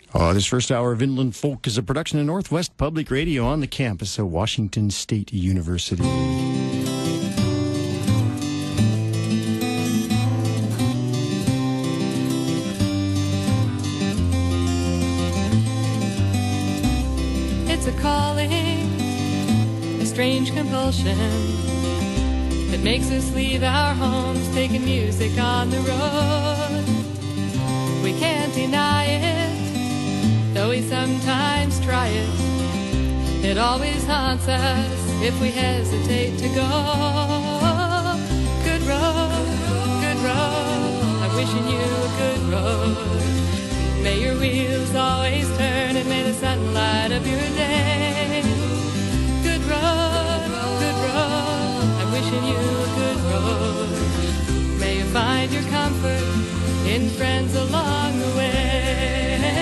This first hour of Inland Folk is a production of Northwest Public Radio on the campus of Washington State University. It's a calling, a strange compulsion that makes us leave our homes, taking music on the road. We can't deny it, though we sometimes try it. It always haunts us if we hesitate to go. Good road, I'm wishing you a good road. May your wheels always turn and may the sun light up your day. Good road, I'm wishing you a good road. May you find your comfort in friends along the way.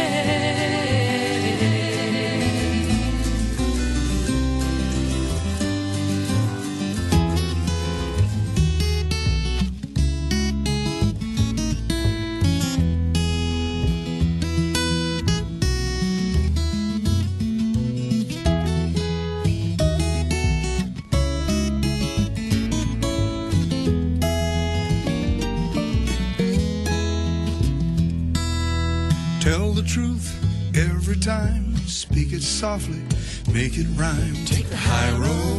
Tell the truth every time, speak it softly, make it rhyme. Take the high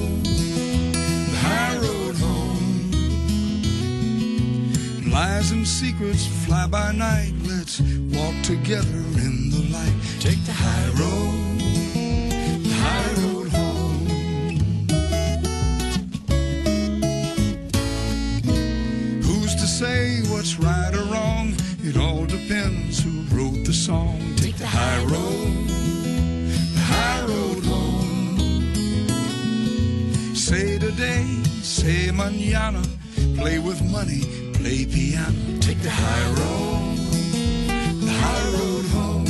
road home. Lies and secrets fly by night, let's walk together in the light. Take the high road home. Who's to say what's right or wrong? It all depends who wrote the song. Take the high road home. Say today, say mañana, play with money, play piano. Take the high road home.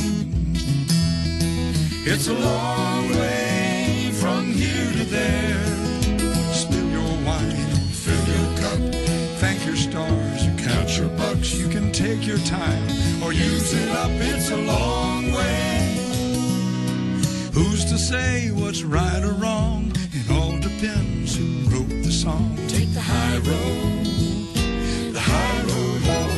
It's a long way from here to there. Spill your wine, fill your cup, thank your stars, or count your bucks. You can take your time or use it up, it's a long way. Who's to say what's right or wrong? It all depends who wrote the song. Take the high road home.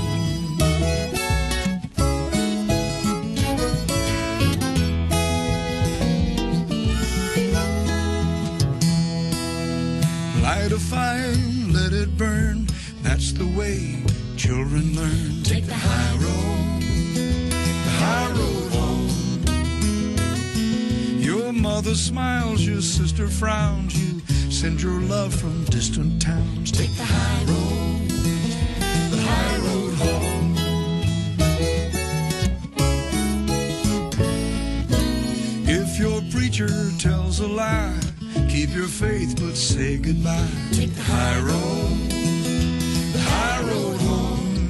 Light a fire, let it burn, that's the way children learn. Take the high road home. Your mother smiles, your sister frowns, you send your love from distant towns. Take the high road home. If your preacher tells a lie, keep your faith but say goodbye. Take the high road home.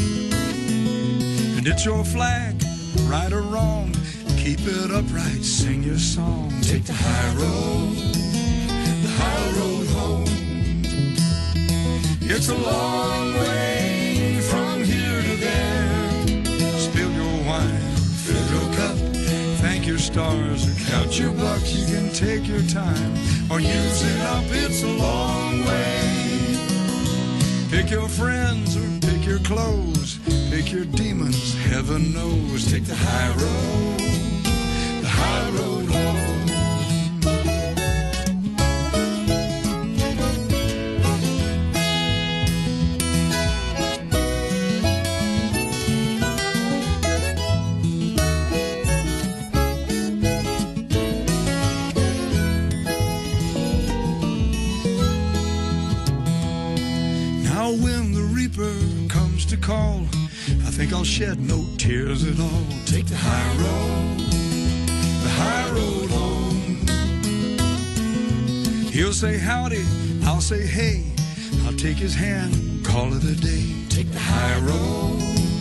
And it's your flag, right or wrong, keep it upright, sing your song. Take the high road home. It's a long way from here to there. Spill your wine, fill your cup, thank your stars or count your bucks. You can take your time or use it up, it's a long way. Pick your friends or pick your clothes, pick your demons, heaven knows. Take the high road home. Now when the reaper comes to call, I think I'll shed no tears at all. Take the high road home. He'll say howdy, I'll say hey, I'll take his hand and call it a day. Take the high road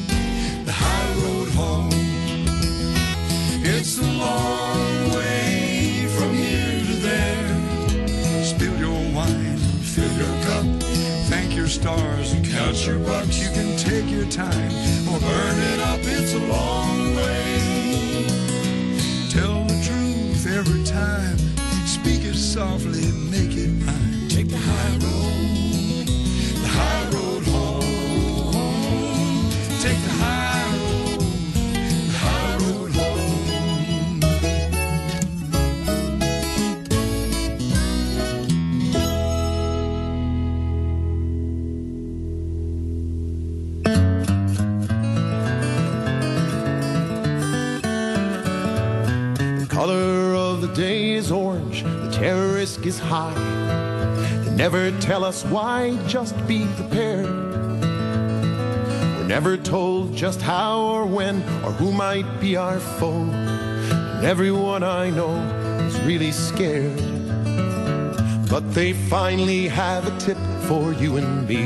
home. It's a long way from here to there. Spill your wine, fill your cup, thank your stars and count your bucks. You can take your time or burn it up, it's a long way. color of the day is orange, the terror risk is high. They never tell us why, just be prepared. We're never told just how or when or who might be our foe. And everyone I know is really scared. But they finally have a tip for you and me.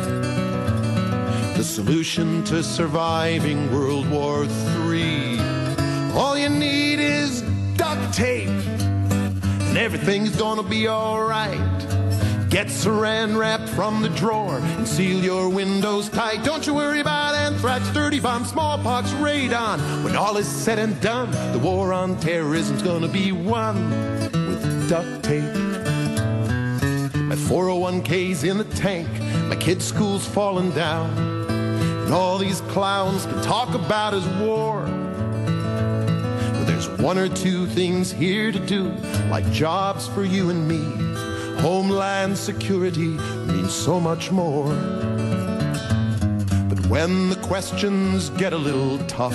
The solution to surviving World War III. All you need is duct tape, and everything's gonna be alright. Get saran wrap from the drawer and seal your windows tight. Don't you worry about anthrax, dirty bomb, smallpox, radon. When all is said and done, the war on terrorism's gonna be won with duct tape. My 401k's in the tank, my kid's school's falling down, and all these clowns can talk about his war. But there's one or two things here to do, like jobs for you and me. Homeland security means so much more. But when the questions get a little tough,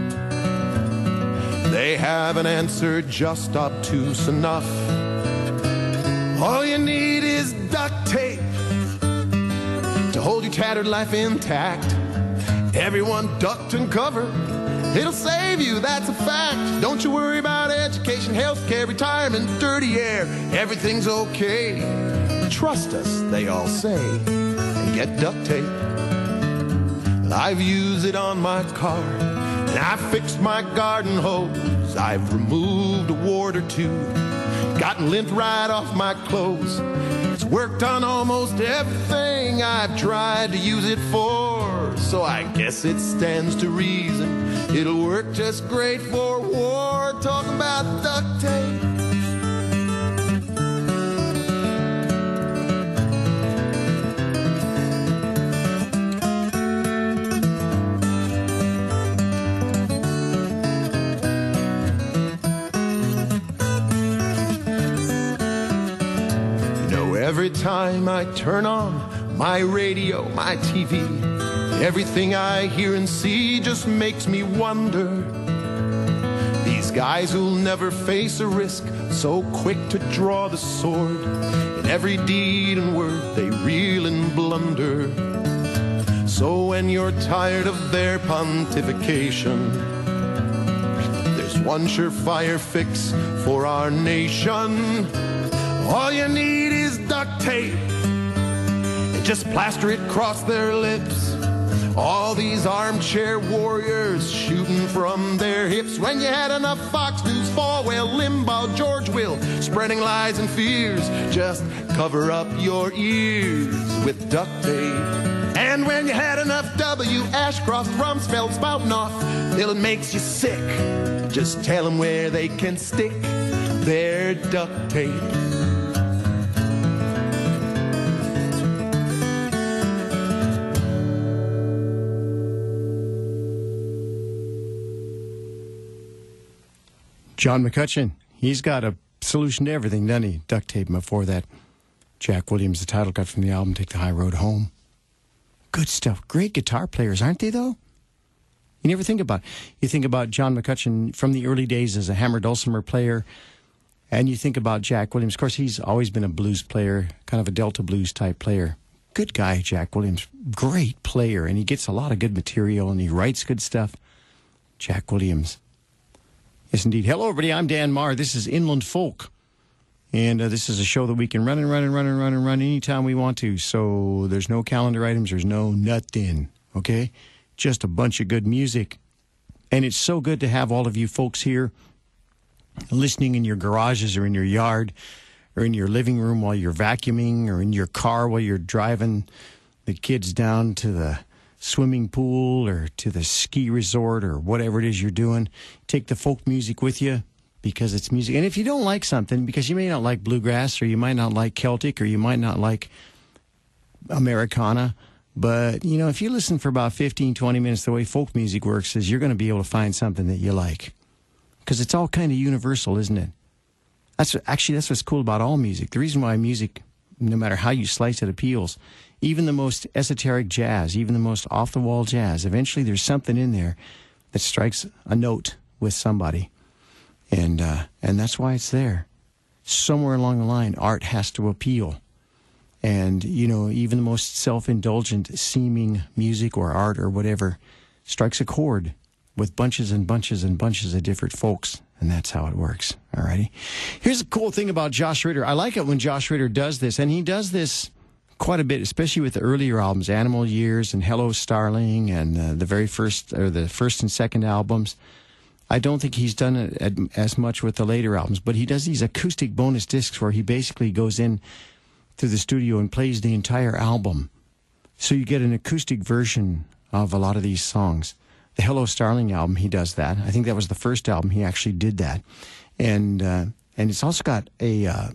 they have an answer just obtuse enough. All you need is duct tape to hold your tattered life intact. Everyone ducked and covered, it'll save you, that's a fact. Don't you worry about education, healthcare, retirement, dirty air. Everything's okay. Trust us, they all say, and get duct tape. I've used it on my car, and I've fixed my garden hose. I've removed a wart or two, gotten lint right off my clothes. It's worked on almost everything I've tried to use it for. So I guess it stands to reason it'll work just great for war. Talk about duct tape. You know, every time I turn on my radio, my TV, everything I hear and see just makes me wonder. These guys who'll never face a risk, so quick to draw the sword. In every deed and word they reel and blunder. So when you're tired of their pontification, there's one surefire fix for our nation. All you need is duct tape, and just plaster it across their lips. All these armchair warriors shooting from their hips. When you had enough Fox News, Falwell, Limbaugh, George Will, spreading lies and fears, just cover up your ears with duct tape. And when you had enough W. Ashcroft, Rumsfeld spouting off till it makes you sick, just tell them where they can stick their duct tape. John McCutcheon, he's got a solution to everything, doesn't he? Duct tape. Before that, Jack Williams, the title cut from the album, Take the High Road Home. Good stuff. Great guitar players, aren't they, though? You never think about it. You think about John McCutcheon from the early days as a hammer dulcimer player, and you think about Jack Williams. Of course, he's always been a blues player, kind of a Delta blues type player. Good guy, Jack Williams. Great player, and he gets a lot of good material, and he writes good stuff. Jack Williams. Yes, indeed. Hello, everybody. I'm Dan Marr. This is Inland Folk. And this is a show that we can run anytime we want to. So there's no calendar items. There's no nothing. Okay? Just a bunch of good music. And it's so good to have all of you folks here listening in your garages or in your yard or in your living room while you're vacuuming or in your car while you're driving the kids down to the swimming pool or to the ski resort or whatever it is you're doing. Take the folk music with you because it's music. And if you don't like something, because you may not like bluegrass or you might not like Celtic or you might not like Americana, but, you know, if you listen for about 15, 20 minutes, the way folk music works is you're going to be able to find something that you like because it's all kind of universal, isn't it? That's what's cool about all music. The reason why music, no matter how you slice it, appeals. Even the most esoteric jazz, even the most off-the-wall jazz, eventually there's something in there that strikes a note with somebody. And that's why it's there. Somewhere along the line, art has to appeal. And, you know, even the most self-indulgent seeming music or art or whatever strikes a chord with bunches and bunches and bunches of different folks. And that's how it works. All righty. Here's a cool thing about Josh Ritter. I like it when Josh Ritter does this. And he does this quite a bit, especially with the earlier albums, Animal Years and Hello Starling and the very first, or the first and second albums. I don't think he's done it as much with the later albums, but he does these acoustic bonus discs where he basically goes in to the studio and plays the entire album. So you get an acoustic version of a lot of these songs. The Hello Starling album, he does that. I think that was the first album he actually did that. And it's also got a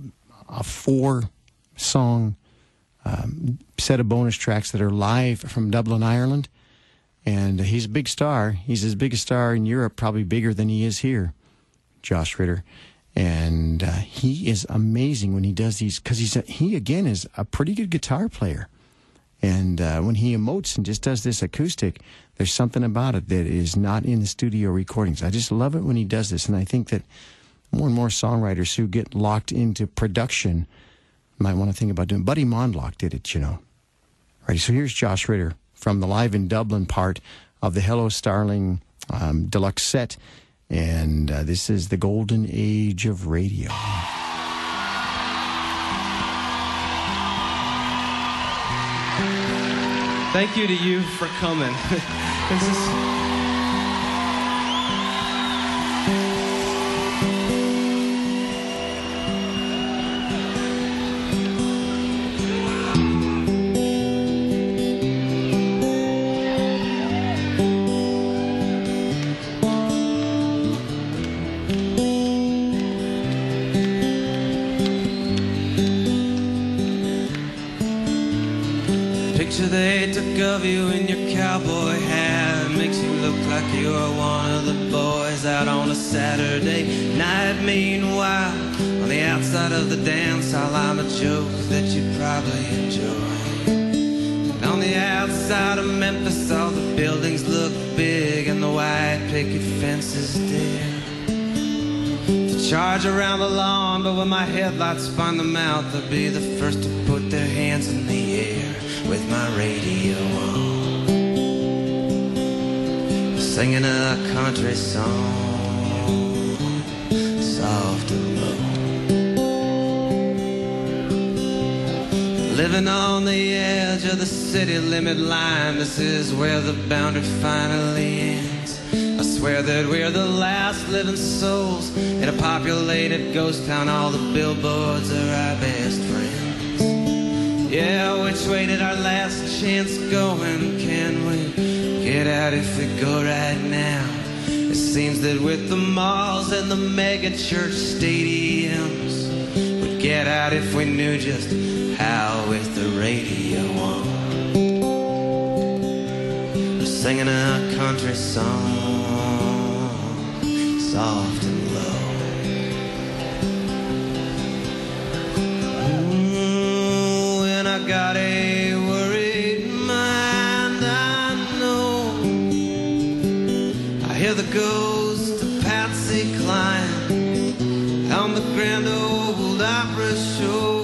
4-song set of bonus tracks that are live from Dublin, Ireland. And he's a big star. He's as big a star in Europe, probably bigger than he is here, Josh Ritter. And he is amazing when he does these, because he again is a pretty good guitar player. And when he emotes and just does this acoustic, there's something about it that is not in the studio recordings. I just love it when he does this. And I think that more and more songwriters who get locked into production might want to think about doing. Buddy Mondlock did it, you know. Right, so here's Josh Ritter from the Live in Dublin part of the Hello Starling deluxe set. And this is the golden age of radio. Thank you to you for coming. This is... They took of you in your cowboy hat. Makes you look like you're one of the boys out on a Saturday night. Meanwhile, on the outside of the dance hall, I'm a joke that you probably enjoy. And on the outside of Memphis, all the buildings look big and the white picket fences dare to charge around the lawn. But when my headlights find them out, they'll be the first to put their hands in the air with my radio on, singing a country song, soft and low. Living on the edge of the city limit line, this is where the boundary finally ends. I swear that we're the last living souls in a populated ghost town. All the billboards are our best friends. Yeah, which way did our last chance go, and can we get out if we go right now? It seems that with the malls and the mega church stadiums, we'd get out if we knew just how with the radio on. We're singing a country song, soft and low. I got a worried mind, I know. I hear the ghost of Patsy Cline on the Grand Old Opera show.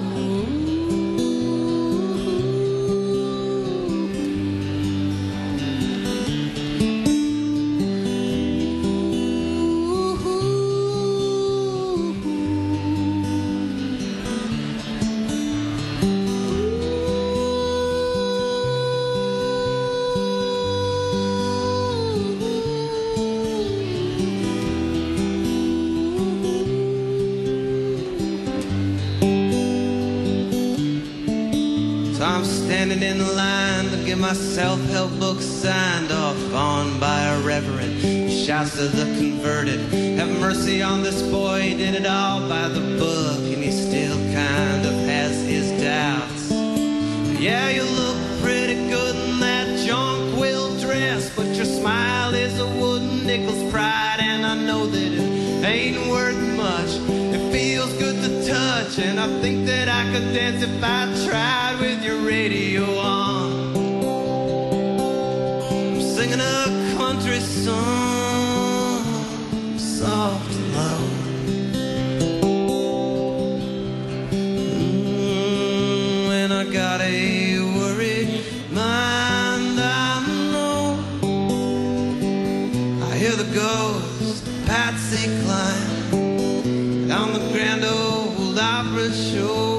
Standing in line to get my self-help book signed off on by a reverend. He shouts to the converted, have mercy on this boy, he did it all by the book, and he still kind of has his doubts. Yeah, you look pretty good in that Jonquil dress, but your smile is a wooden nickel's pride, and I know that it ain't worth much. It feels good to touch, and I think that I could dance if I tried with your radio on. I'm singing a country song, soft goes Patsy Cline down the Grand Ole Opry show.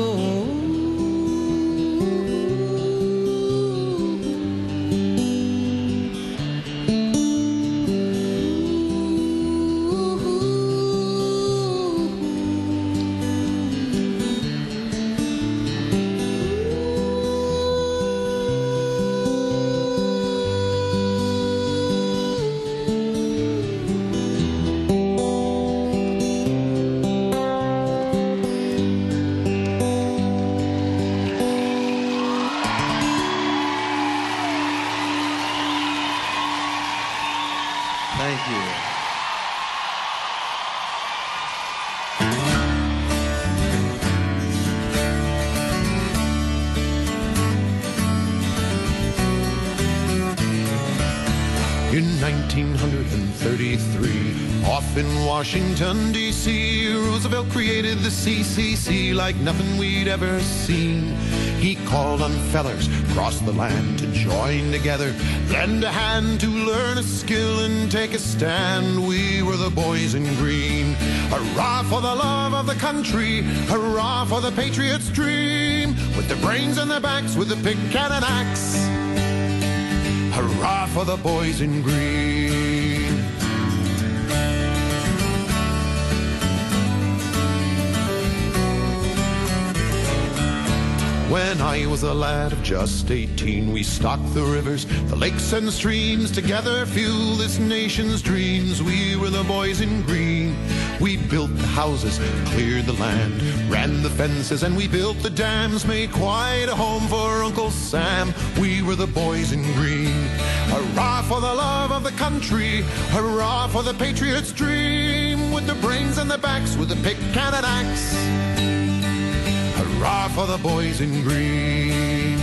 Thank you. In 1933, off in Washington, D.C., Roosevelt created the CCC like nothing we'd ever seen. He called on fellers across the land to join together, lend a hand to learn a skill and take a stand. We were the boys in green. Hurrah for the love of the country, hurrah for the patriot's dream, with the brains and the backs, with the pick and an axe. Hurrah for the boys in green. When I was a lad of just 18, we stocked the rivers, the lakes and streams, together fuel this nation's dreams. We were the boys in green. We built the houses, cleared the land, ran the fences, and we built the dams, made quite a home for Uncle Sam. We were the boys in green. Hurrah for the love of the country, hurrah for the patriot's dream, with the brains and the backs, with the pick and an axe. Hurrah for the boys in green.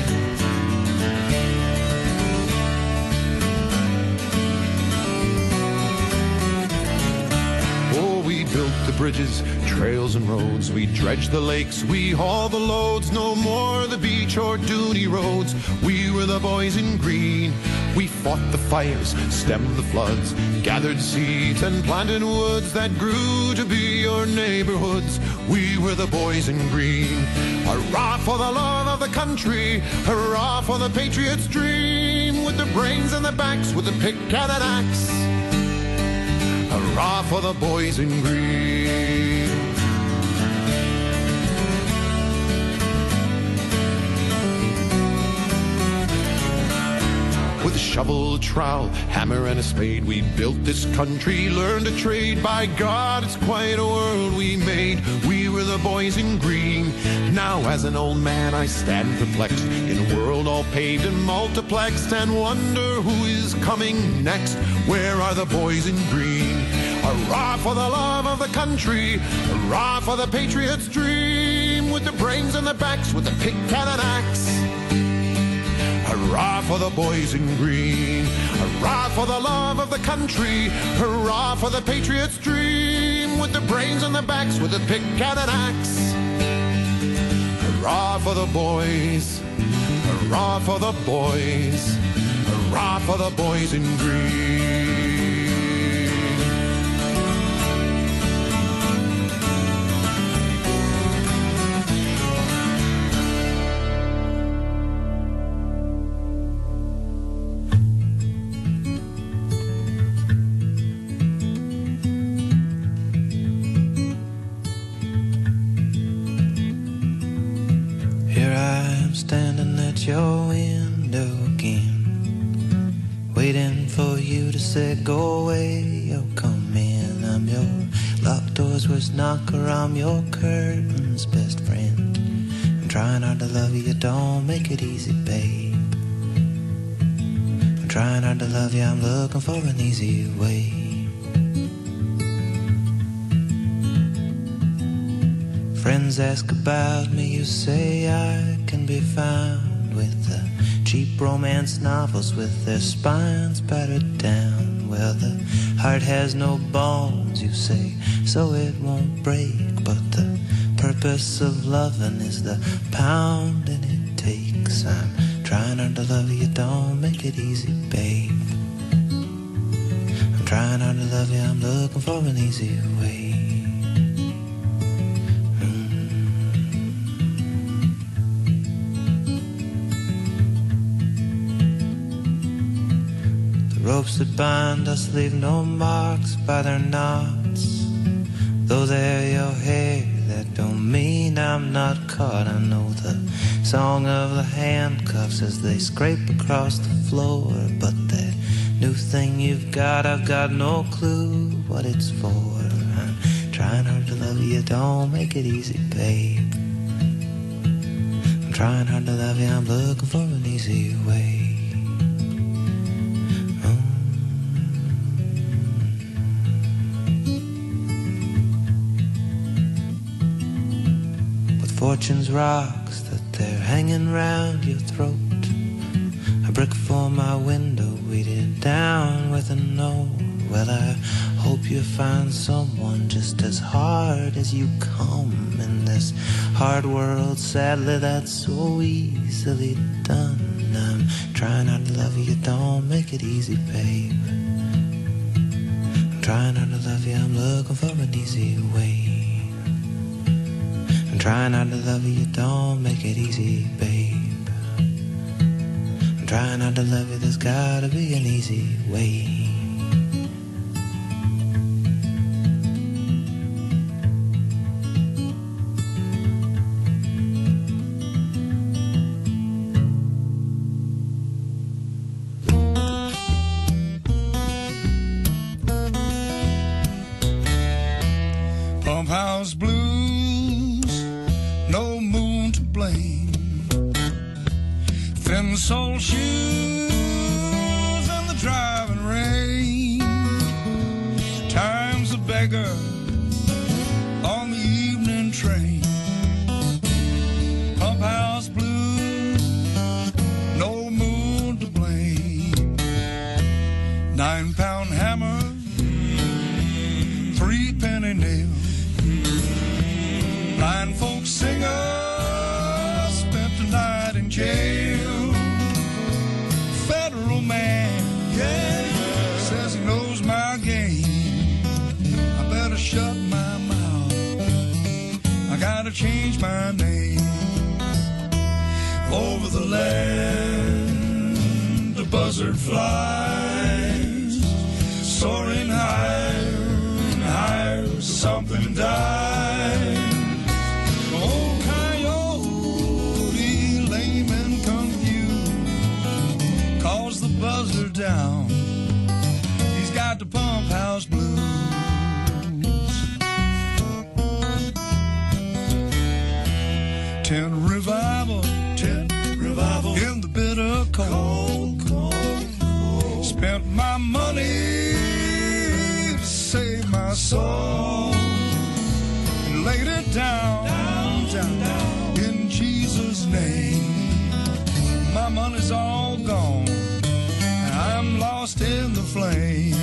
Oh, we built the bridges, trails and roads. We dredged the lakes, we hauled the loads. No more the beach or duty roads. We were the boys in green. We fought the fires, stemmed the floods, gathered seeds and planted woods that grew to be your neighborhoods. We were the boys in green. Hurrah for the love of the country, hurrah for the patriot's dream, with the brains and the backs, with the pick and an axe. Hurrah for the boys in green. With a shovel, trowel, hammer, and a spade, we built this country, learned a trade. By God, it's quite a world we made. We were the boys in green. Now, as an old man, I stand perplexed in a world all paved and multiplexed, and wonder who is coming next. Where are the boys in green? Hurrah for the love of the country, hurrah for the patriot's dream, with the brains and the backs, with the pick and an axe. Hurrah for the boys in green. Hurrah for the love of the country. Hurrah for the patriot's dream, with the brains and the backs, with a pick and an axe. Hurrah for the boys. Hurrah for the boys. Hurrah for the boys in green. Standing at your window again, waiting for you to say go away or come in. I'm your locked doors, worst knocker, I'm your curtain's best friend. I'm trying hard to love you, don't make it easy, babe. I'm trying hard to love you, I'm looking for an easy way. Friends ask about me, you say I can be found with the cheap romance novels with their spines battered down. Well, the heart has no bones, you say, so it won't break. But the purpose of loving is the pounding it takes. I'm trying hard to love you, don't make it easy, babe. I'm trying hard to love you, I'm looking for an easy way. The ropes that bind us leave no marks by their knots. Though they're your hair, that don't mean I'm not caught. I know the song of the handcuffs as they scrape across the floor, but that new thing you've got, I've got no clue what it's for. I'm trying hard to love you, don't make it easy, babe. I'm trying hard to love you, I'm looking for an easy way. With fortune's rocks that they're hanging round your throat, a brick for my window, weighted down with a note. Well, I hope you find someone just as hard as you come in this hard world. Sadly, that's so easily done. I'm trying hard to love you, don't make it easy, babe. I'm trying hard to love you, I'm looking for an easy way. I'm trying hard to love you, don't make it easy, babe. I'm trying not to love you, there's gotta be an easy way. Pump house blues, no moon to blame. Thin sole shoes and the driving rain. Time's a beggar on the evening train. Pump house blues, no moon to blame. 9-pound hammer, 3-penny nail. Blind folk singer spent the night in jail. Federal man, yeah, says he knows my game. I better shut my mouth, I gotta change my name. Over the land the buzzard flies, soaring higher and higher, something dies. Oh, coyote, lame and confused, calls the buzzer down. He's got the pump house blues. Tent revival in the bitter cold. Spent my money to save my soul. Laid it down, in Jesus' name. My money's all gone, I'm lost in the flame.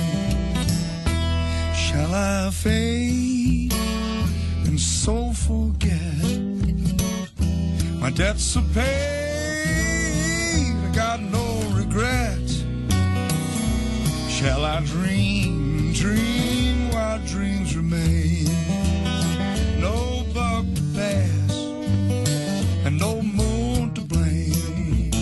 Shall I fade and so forget? My debts are paid, I got no regrets. Shall I dream while dreams remain? No buck to pass and no moon to blame.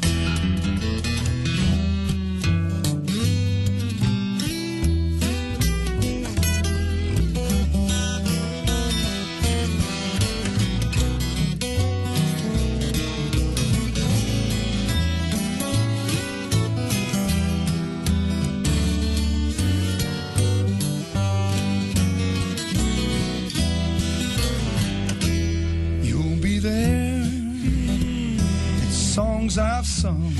I've sung,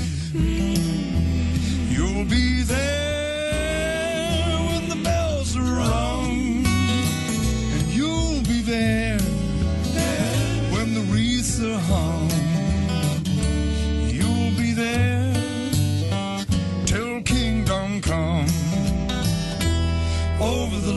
you'll be there when the bells are rung, and you'll be there when the wreaths are hung. You'll be there till kingdom come. Over the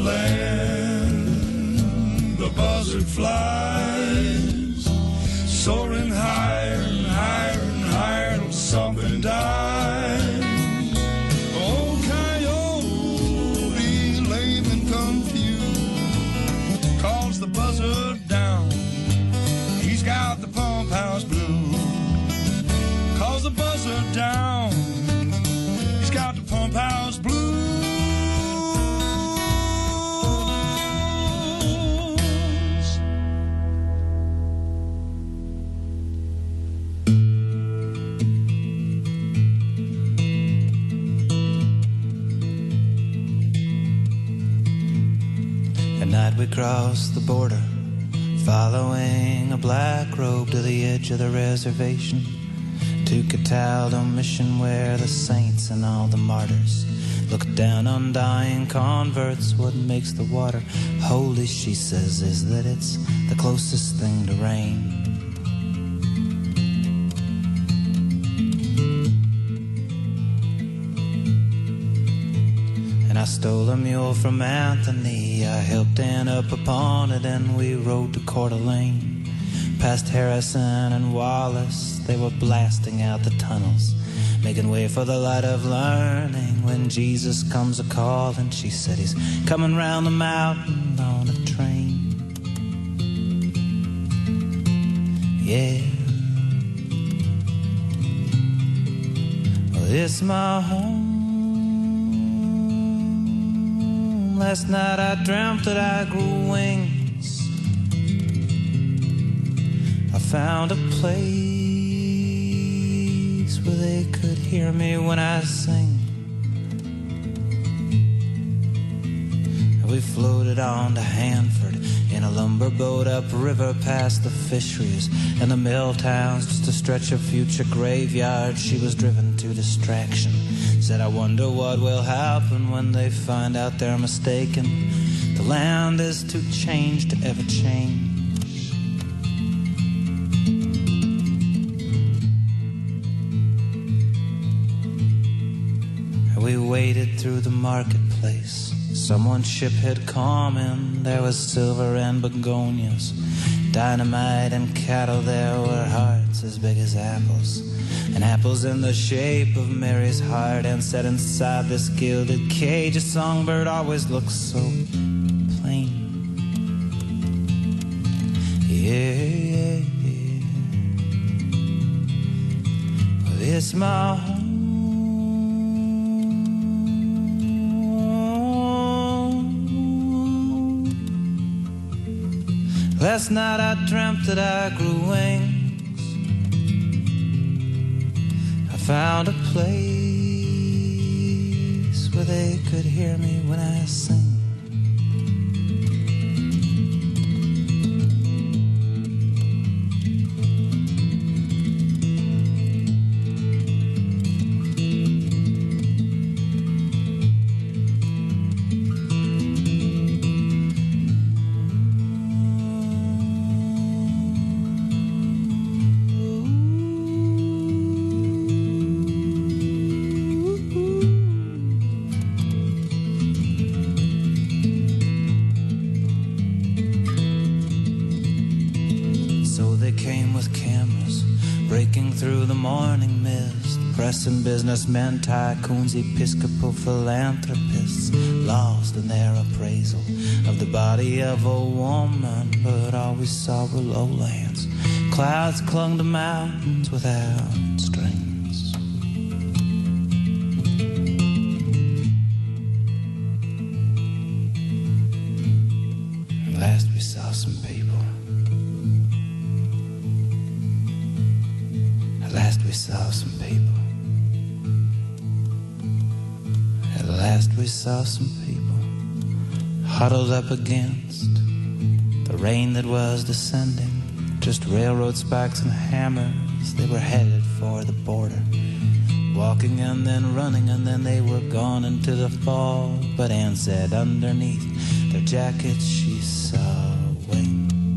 land the buzzard flies, soaring higher and higher and higher till something dies. Oh, coyote, night we crossed the border, following a black robe to the edge of the reservation, to Cataldo Mission where the saints and all the martyrs look down on dying converts. What makes the water holy, she says, is that it's the closest thing to rain. And I stole a mule from Anthony, I helped Dan up upon it, and we rode to Coeur d'Alene. Past Harrison and Wallace, they were blasting out the tunnels, making way for the light of learning. When Jesus comes a-calling, she said he's coming round the mountain on a train. Yeah. Well, it's my home. Last night I dreamt that I grew wings. I found a place where they could hear me when I sing. And we floated on to Hanford in a lumber boat upriver past the fisheries and the mill towns, just a stretch of future graveyard. She was driven to distraction. Said, I wonder what will happen when they find out they're mistaken. The land is too changed to ever change. We waded through the marketplace. Someone's ship had come in. There was silver and begonias, dynamite and cattle. There were hearts as big as apples, and apples in the shape of Mary's heart. And set inside this gilded cage, a songbird always looks so plain. Yeah, yeah, yeah. Well, it's my home. Last night I dreamt that I grew wings. I found a place where they could hear me when I sing. And businessmen, tycoons, episcopal philanthropists, lost in their appraisal of the body of a woman. But all we saw were lowlands. Clouds clung to mountains without strings. At last we saw some people. At last we saw some people. At last we saw some people huddled up against the rain that was descending. Just railroad spikes and hammers, they were headed for the border. Walking and then running, and then they were gone into the fall. But Ann said underneath their jackets she saw wings.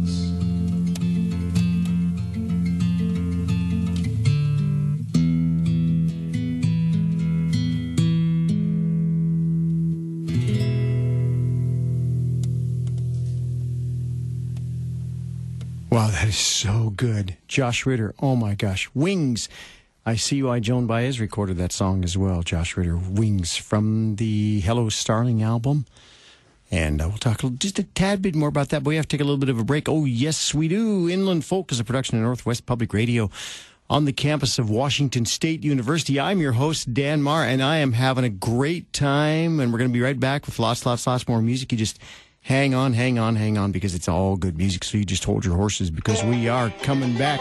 Wow, that is so good. Josh Ritter, oh my gosh. Wings. I See Why Joan Baez recorded that song as well, Josh Ritter. Wings, from the Hello Starling album. And we'll talk just a tad bit more about that, but we have to take a little bit of a break. Oh, yes, we do. Inland Folk is a production of Northwest Public Radio on the campus of Washington State University. I'm your host, Dan Marr, and I am having a great time, and we're going to be right back with lots more music. You just hang on, because it's all good music, so you just hold your horses, because we are coming back.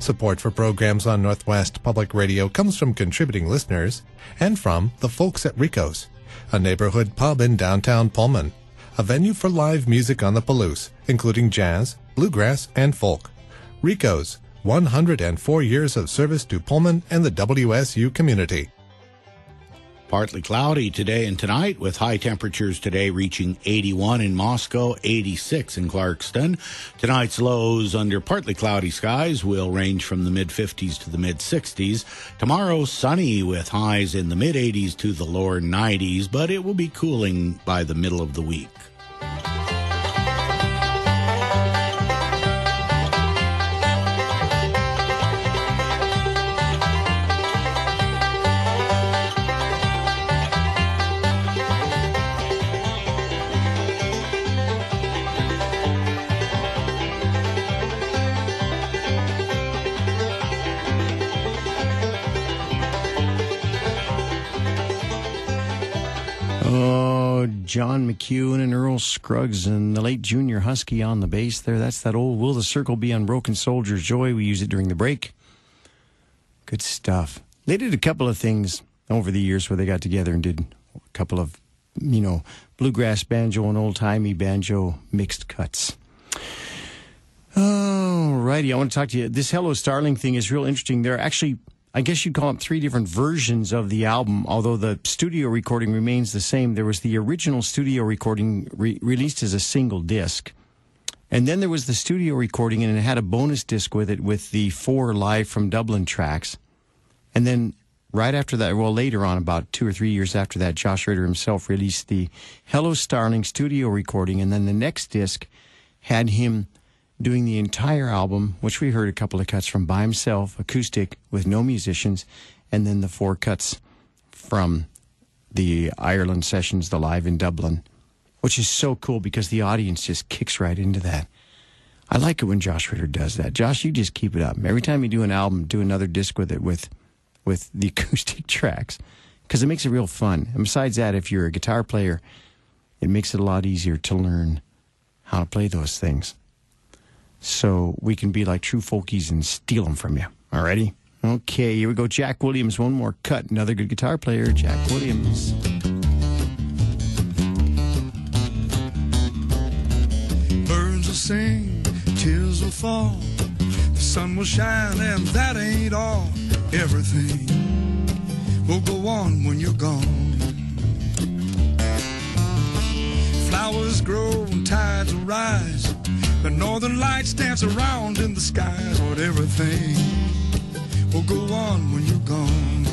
Support for programs on Northwest Public Radio comes from contributing listeners and from the folks at Rico's, a neighborhood pub in downtown Pullman, a venue for live music on the Palouse, including jazz, bluegrass, and folk. Rico's, 104 years of service to Pullman and the WSU community. Partly cloudy today and tonight, with high temperatures today reaching 81 in Moscow, 86 in Clarkston. Tonight's lows under partly cloudy skies will range from the mid-50s to the mid-60s. Tomorrow, sunny with highs in the mid-80s to the lower 90s, but it will be cooling by the middle of the week. John McEwen and Earl Scruggs and the late Junior Husky on the bass there. That's that old Will the Circle Be Unbroken Soldier's Joy. We use it during the break. Good stuff. They did a couple of things over the years where they got together and did a couple of, bluegrass banjo and old-timey banjo mixed cuts. All righty, I want to talk to you. This Hello Starling thing is real interesting. There are actually, I guess you'd call it 3 different versions of the album, although the studio recording remains the same. There was the original studio recording released as a single disc. And then there was the studio recording, and it had a bonus disc with it with the 4 live from Dublin tracks. And then right after that, well, later on, about 2 or 3 years after that, Josh Ritter himself released the Hello Starling studio recording. And then the next disc had him doing the entire album, which we heard a couple of cuts from by himself, acoustic, with no musicians, and then the 4 cuts from the Ireland sessions, the live in Dublin, which is so cool because the audience just kicks right into that. I like it when Josh Ritter does that. Josh, you just keep it up. Every time you do an album, do another disc with it, with the acoustic tracks, because it makes it real fun. And besides that, if you're a guitar player, it makes it a lot easier to learn how to play those things. So we can be like true folkies and steal them from you. Alrighty? Okay, here we go. Jack Williams, one more cut. Another good guitar player, Jack Williams. Birds will sing, tears will fall, the sun will shine, and that ain't all. Everything will go on when you're gone. Flowers grow and tides will rise, the northern lights dance around in the skies, but everything will go on when you're gone.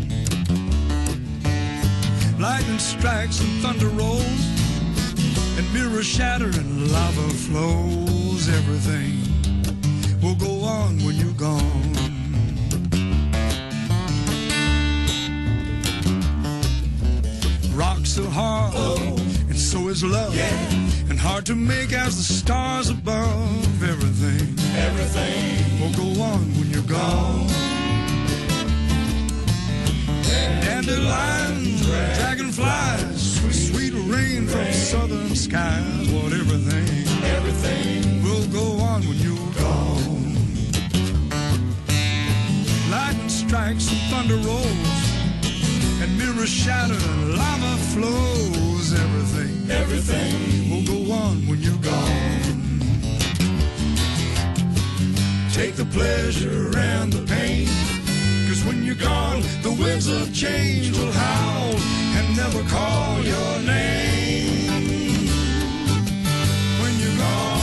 Lightning strikes and thunder rolls, and mirrors shatter and lava flows. Everything will go on when you're gone. Rock so hard, and so is love, and hard to make as the stars above. Everything will go on when you're gone. Dandelions, dragonflies, sweet rain from southern skies. What everything will go on when you're gone. Lightning strikes and thunder rolls, and mirrors shatter and lava flows. Everything will go on when you're gone. Take the pleasure and the pain, 'cause when you're gone, the winds of change will howl and never call your name. When you're gone.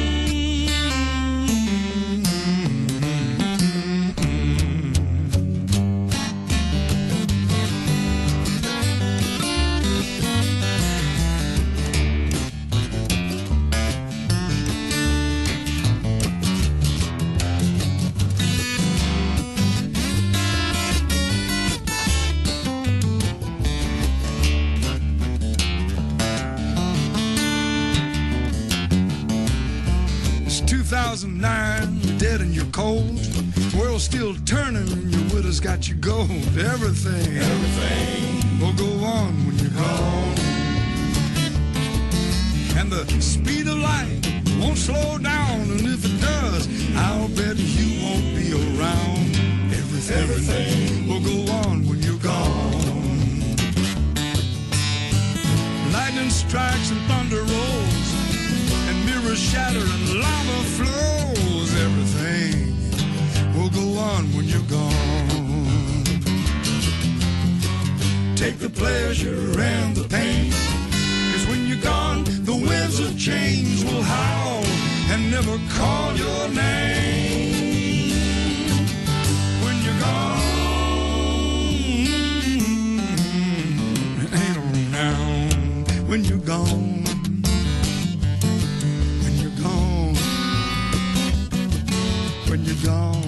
It's 2009, you're dead and you're cold. World's still turning and your widow's got you gold. Everything will go on when you're gone. and the speed of light won't slow down. And if it does, I'll bet you won't be around. Everything will go on when you're gone. Lightning strikes and thunder rolls, and mirrors shatter and lava flows. Everything will go on when you're gone. Take the pleasure and the pain, 'cause when you're gone, the winds of change will howl and never call your name. When you're gone, ain't around. When you're gone, when you're gone, when you're gone.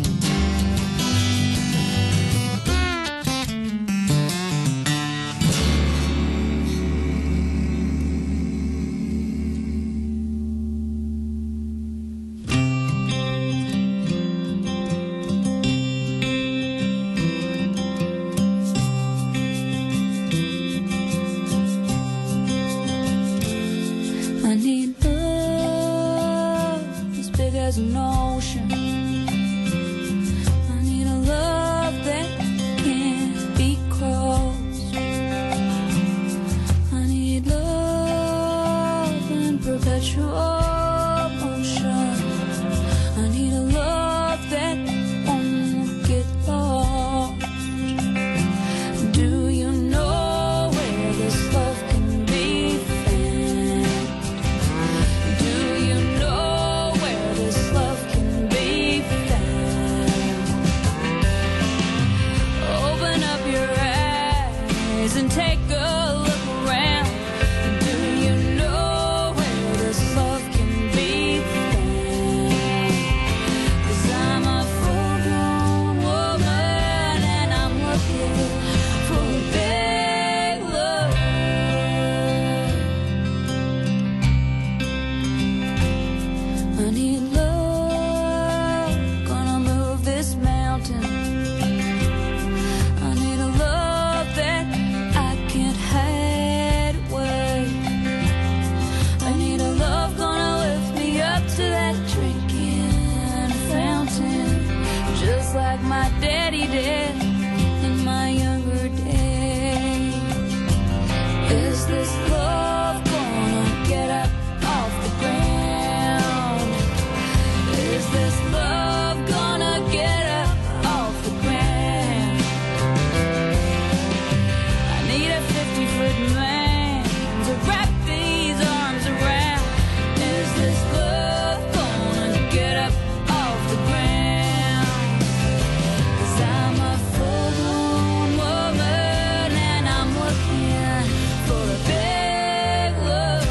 I need love as big as an ocean. I need a love that can't be crossed. I need love and perpetual motion. I need a love that won't get lost. Do you know where this love can be found? Do you know where this love can be found? Open up your eyes and take a look around. Do you know where this love can be found? 'Cause I'm a full-grown woman and I'm looking for a big love. I need love, gonna move this mountain. I need a love that I can't hide away. I need a love gonna lift me up to that drinking fountain, just like my daddy did in my younger days. Is this love gonna get up off the ground? Is this love gonna get up off the ground? I need a 50-foot man to wrap these arms around. Is this love gonna get up off the ground? 'Cause I'm a full-grown woman and I'm looking for a big love.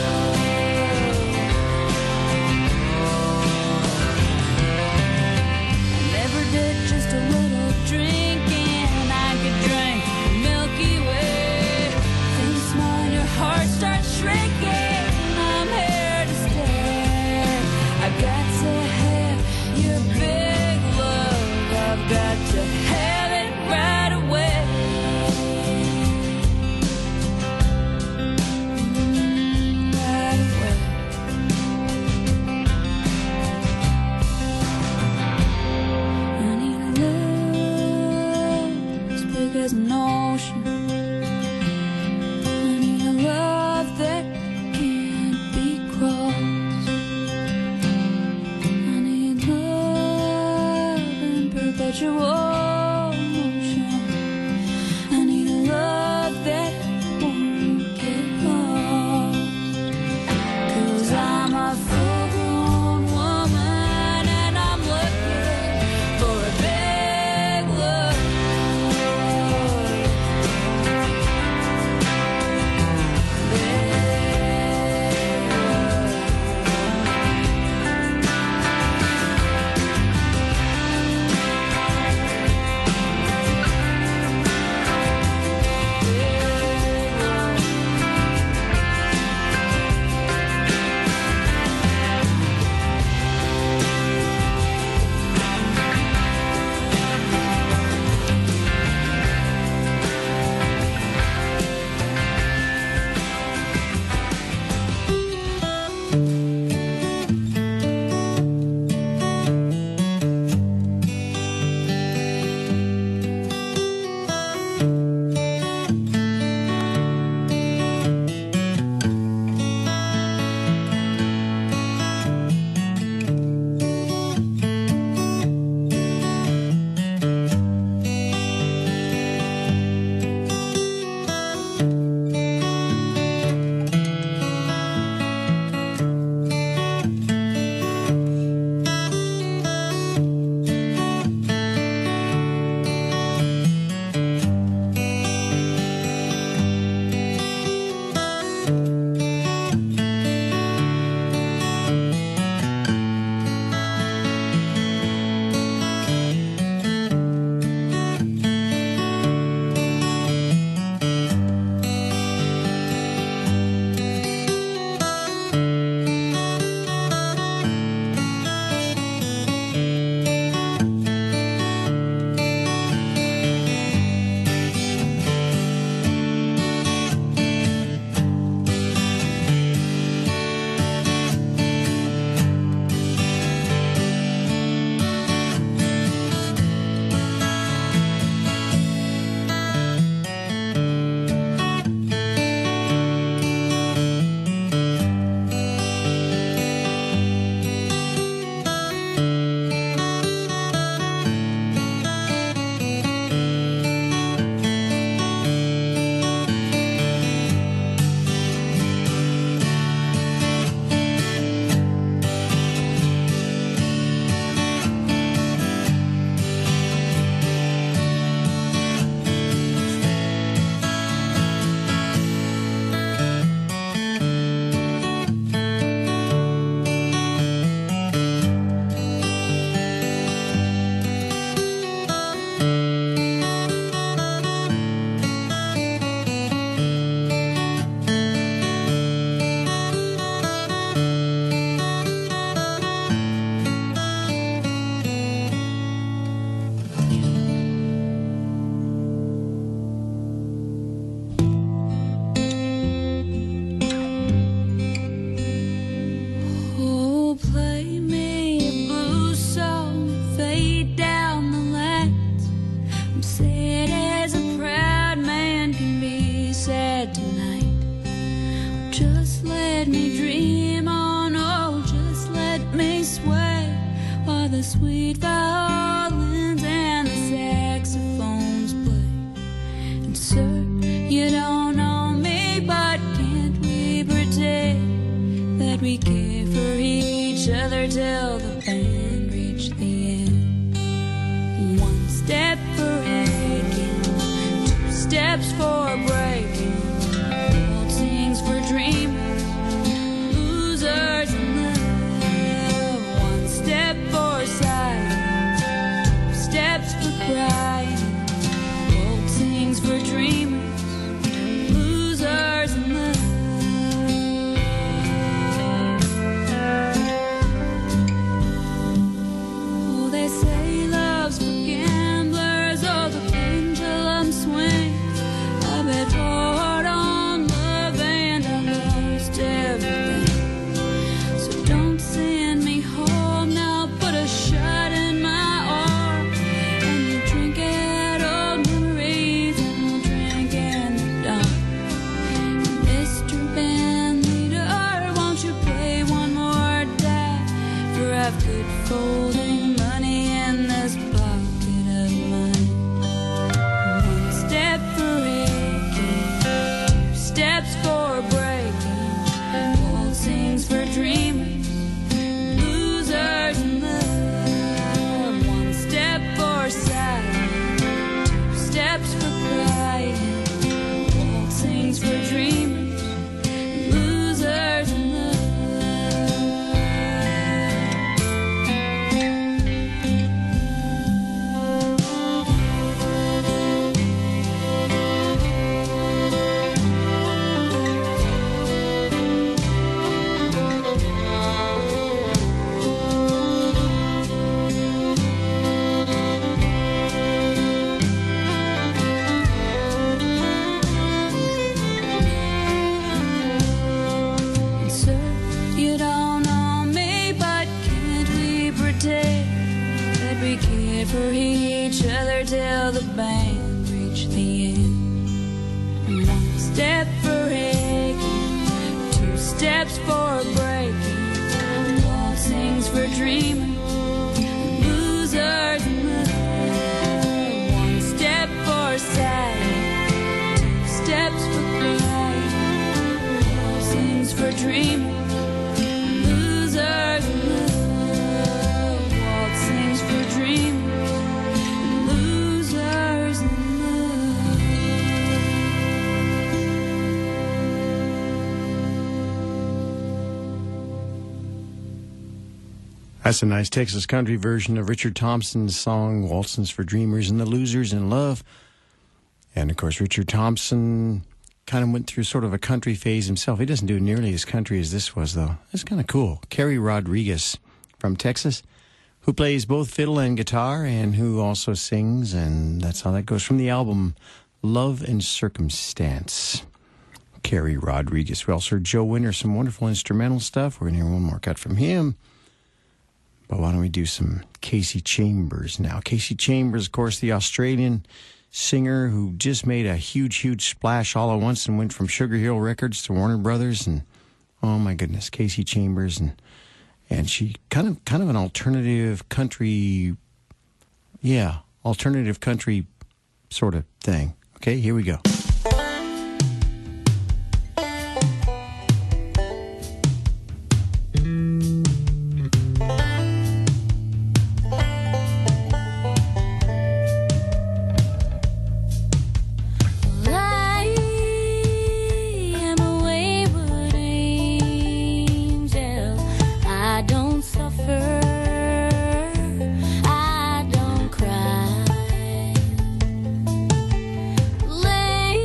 I never did just a little drinking. I could drink the Milky Way. Things small and your heart starts shrinking. I'm here to stay. I got to have your big love. I've got to have it right away. Right away. I need a love as big as an ocean. I need a love that can't be crossed. I need love and perpetual motion. I need a love that won't get lost. 'Cause I'm a full-grown woman and I'm looking for a big love. Big love. Sir, you don't know me, but can't we pretend that we care for each other till the band reach the end? One step for aching, two steps for breaking, waltzings for dreamers, losers in love. One step for silence, two steps for crying, waltzings for dreamers, losers in love. Oh, they say love's for gamblers, oh, the pendulum swings. I bet hard on love and I lost everything. So don't send me home now, put a shot in my arm, and you drink at old memories, and we'll drink in the dark. Mr. Bandleader, won't you play one more time? For I've good folding money in this pocket of mine. One step for aching, two steps for breaking, waltzings for dreamers, losers in love. One step for silence, two steps for crying, waltzings for dreamers, losers in love. Sir, you don't know me, but can't we pretend that we care for each other till the band reach the end? One step for aching, two steps for breaking, waltzings for dreamers, losers in love. One step for silence, two steps for crying, waltzings for dreamers, losers in love. Waltzings for dreamers, losers in love. That's a nice Texas country version of Richard Thompson's song Waltzings for Dreamers and the Losers in Love. And of course, Richard Thompson kind of went through sort of a country phase himself. He doesn't do nearly as country as this was, though. That's kind of cool. Kerry Rodriguez from Texas, who plays both fiddle and guitar and who also sings, and that's how that goes, from the album Love and Circumstance. Kerry Rodriguez. We also heard Joe Winter, some wonderful instrumental stuff. We're going to hear one more cut from him. But why don't we do some Casey Chambers now? Casey Chambers, of course, the Australian singer who just made a huge, huge splash all at once and went from Sugar Hill Records to Warner Brothers. And oh my goodness, Casey Chambers. And she kind of an alternative country, alternative country sort of thing. Okay, here we go. I don't cry.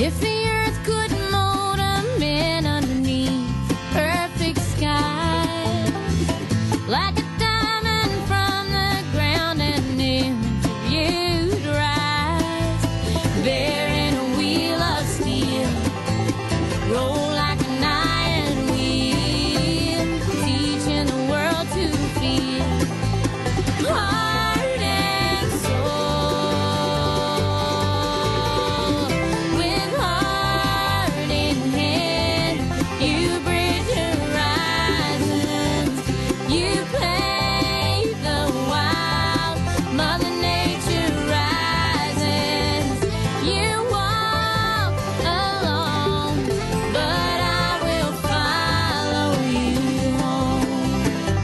If the earth could mold a man underneath the perfect sky, like a diamond from the ground and into you'd rise, bearing a wheel of steel, roll like an iron wheel, teaching the world to feel heart and soul. With heart in hand, you bridge horizons, you pave the wild, Mother Nature rises, you walk alone, but I will follow you home.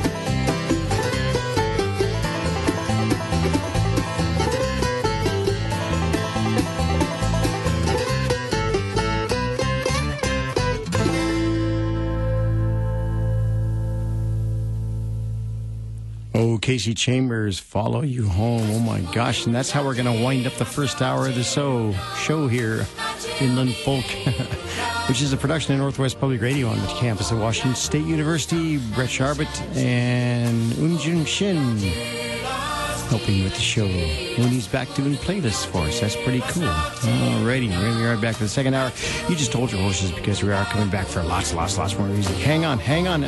Oh, Casey Chambers, Follow You Home. Oh, my gosh. And that's how we're going to wind up the first hour of the show here, Inland Folk, which is a production of Northwest Public Radio on the campus of Washington State University. Brett Sharbert and Unjun Shin helping you with the show. Mooney's back doing playlists for us. That's pretty cool. All righty. We're going to be right back for the second hour. You just hold your horses because we are coming back for lots more music. Hang on.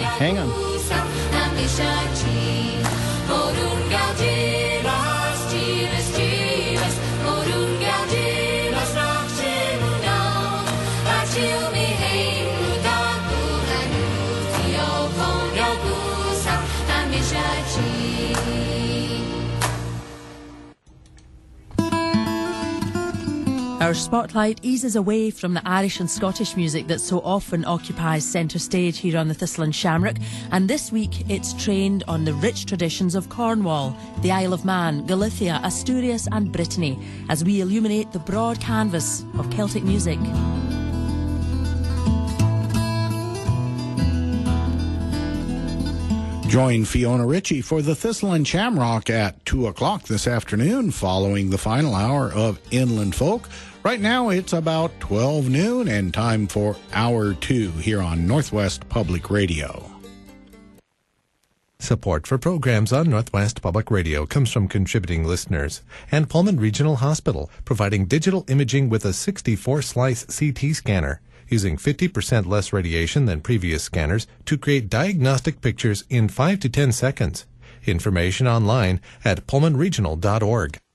Our spotlight eases away from the Irish and Scottish music that so often occupies centre stage here on the Thistle and Shamrock, and this week it's trained on the rich traditions of Cornwall, the Isle of Man, Galicia, Asturias and Brittany, as we illuminate the broad canvas of Celtic music. Join Fiona Ritchie for the Thistle and Shamrock at 2 o'clock this afternoon following the final hour of Inland Folk. Right now it's about 12 noon and time for Hour 2 here on Northwest Public Radio. Support for programs on Northwest Public Radio comes from contributing listeners and Pullman Regional Hospital, providing digital imaging with a 64-slice CT scanner, using 50% less radiation than previous scanners to create diagnostic pictures in 5 to 10 seconds. Information online at pullmanregional.org.